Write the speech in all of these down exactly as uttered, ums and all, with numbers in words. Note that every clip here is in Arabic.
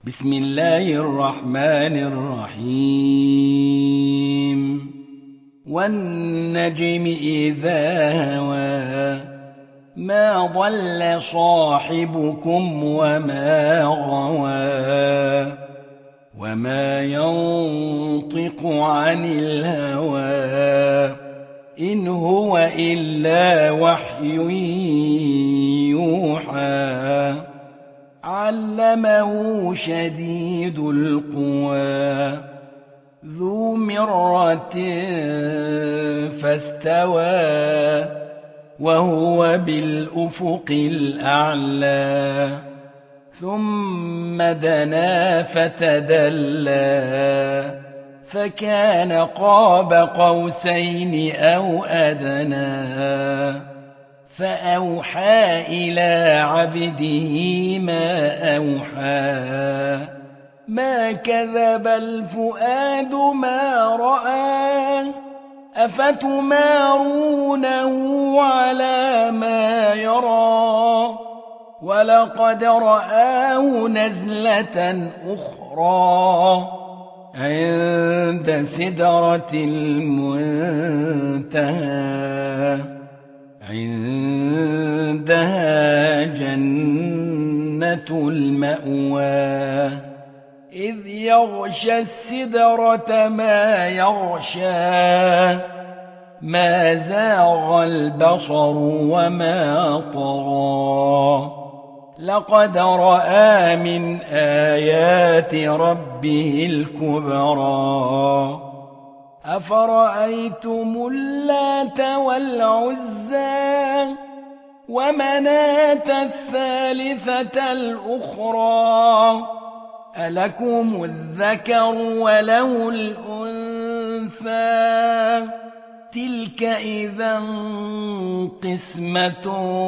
بسم الله الرحمن الرحيم والنجم إذا هوى ما ضل صاحبكم وما غوى وما ينطق عن الهوى إن هو إلا وحي يوحى علمه شديد القوى ذو مرة فاستوى وهو بالأفق الأعلى ثم دنا فتدلى فكان قاب قوسين أو أدنى فأوحى إلى عبده ما أوحى ما كذب الفؤاد ما رأى أفتمارونه على ما يرى ولقد رآه نزلة أخرى عند سدرة المنتهى عندها جنة المأوى إذ يغشى السدرة ما يغشى ما زاغ البصر وما طغى لقد رأى من آيات ربه الكبرى أفرأيتم اللات والعزى ومناة الثالثة الأخرى ألكم الذكر وله الأنثى تلك إذا قسمة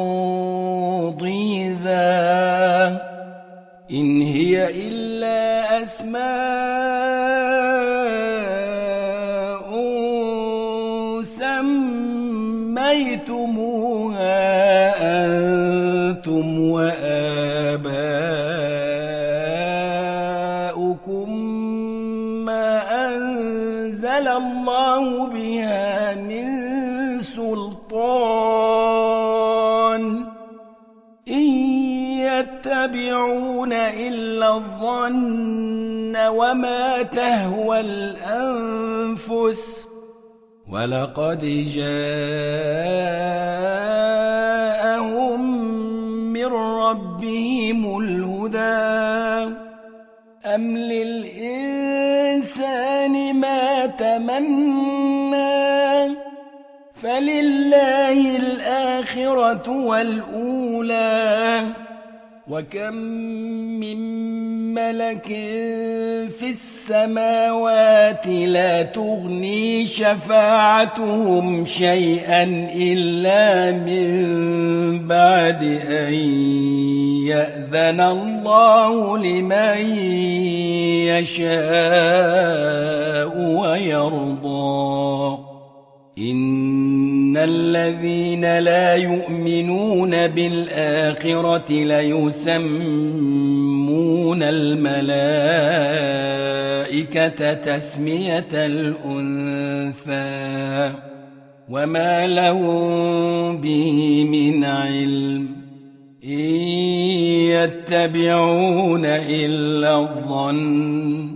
ضيزى إن هي إلا أسماء سميتموها أنتم وآباؤكم ما أنزل الله بها من سلطان إن يتبعون إلا الظن وما تهوى الأنفس ولقد جاءهم من ربهم الهدى أم للإنسان ما تمنى فلله الآخرة والأولى وكم من ملك في السماوات لا تغني شفاعتهم شيئا إلا من بعد أن يأذن الله لمن يشاء ويرضى إن الذين لا يؤمنون بالآخرة ليسمون الملائكة تسمية الأنثى وما لهم به من علم إن يتبعون إلا الظن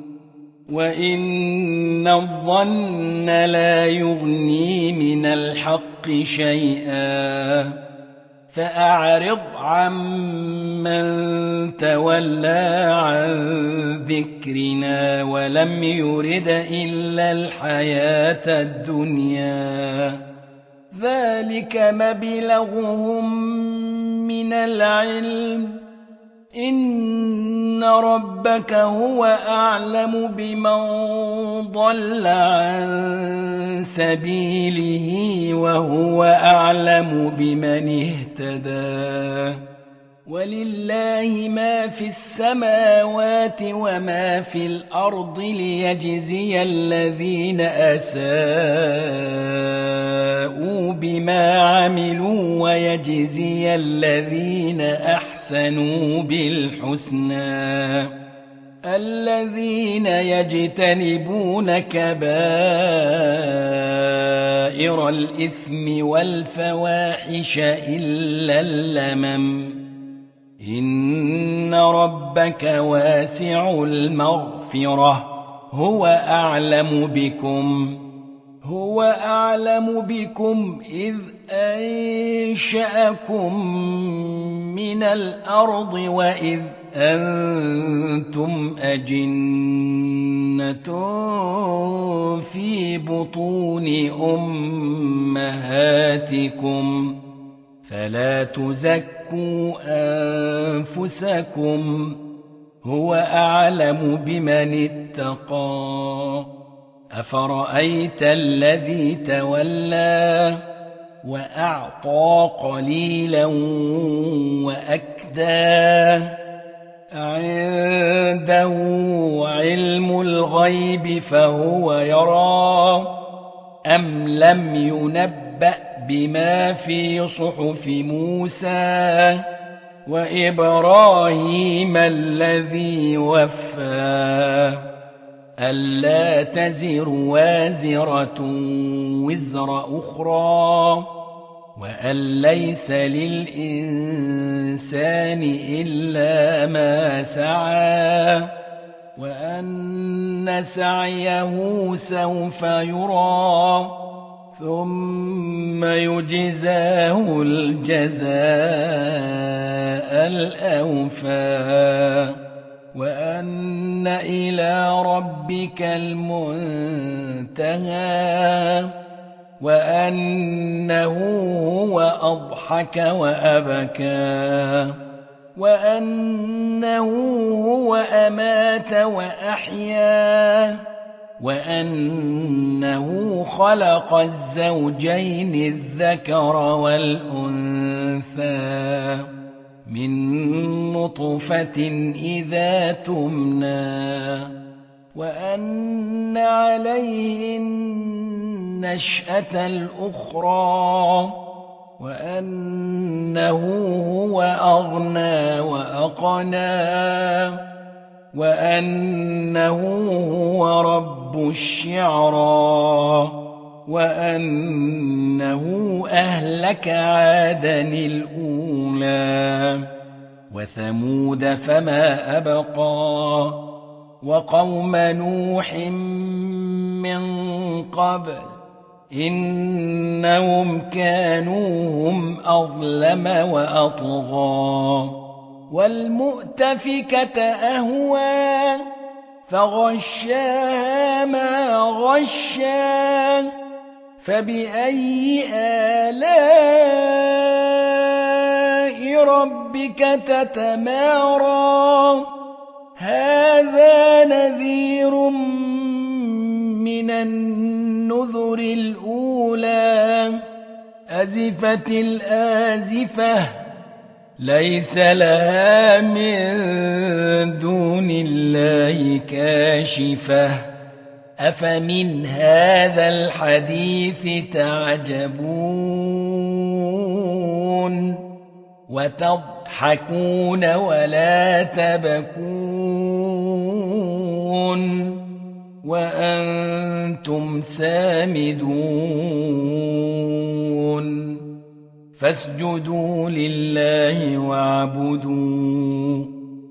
وإن الظن لا يغني من الحق شيئا فأعرض عمن تولى عن ذكرنا ولم يرد إلا الحياة الدنيا ذلك مبلغهم من العلم إن ربك هو أعلم بمن ضل عن سبيله وهو أعلم بمن اهتدى ولله ما في السماوات وما في الأرض ليجزي الذين أساءوا بما عملوا ويجزي الذين أحسنوا بالحسنى الذين يجتنبون كبائر الإثم والفواحش إلا اللمم إن ربك واسع المغفرة هو أعلم بكم هو أعلم بكم إذ أنشأكم من الأرض وإذ أنتم أجنة في بطون أمهاتكم فلا تزكوا أنفسكم هو أعلم بمن اتقى أفرأيت الذي تولى وأعطى قليلا وأكدى عنده علم الغيب فهو يرى أم لم ينبأ بما في صحف موسى وإبراهيم الذي وفى ألا تزر وازرة وزر أخرى وأن ليس للإنسان إلا ما سعى وأن سعيه سوف يرى ثم يجزاه الجزاء الأوفى وأن إلى ربك المنتهى وأنه هو أضحك وأبكى وأنه هو أمات وأحيا وأنه خلق الزوجين الذكر والأنثى من نطفة إذا تمنى وأن عليه النشأة الأخرى وأنه هو أغنى وأقنى وأنه هو رب الشعرى وأنه أهلك عادا الأولى وثمود فما أبقى وقوم نوح من قبل إنهم كانوا هم أظلم وأطغى والمؤتفكة أهوى فغشاها ما غشا فبأي آلاء ربك تتمارى هذا نذير من النذر الأولى أزفت الآزفة ليس لها من دون الله كاشفة أفمن هذا الحديث تعجبون وتضحكون ولا تبكون وأنتم سامدون فاسجدوا لله واعبدوا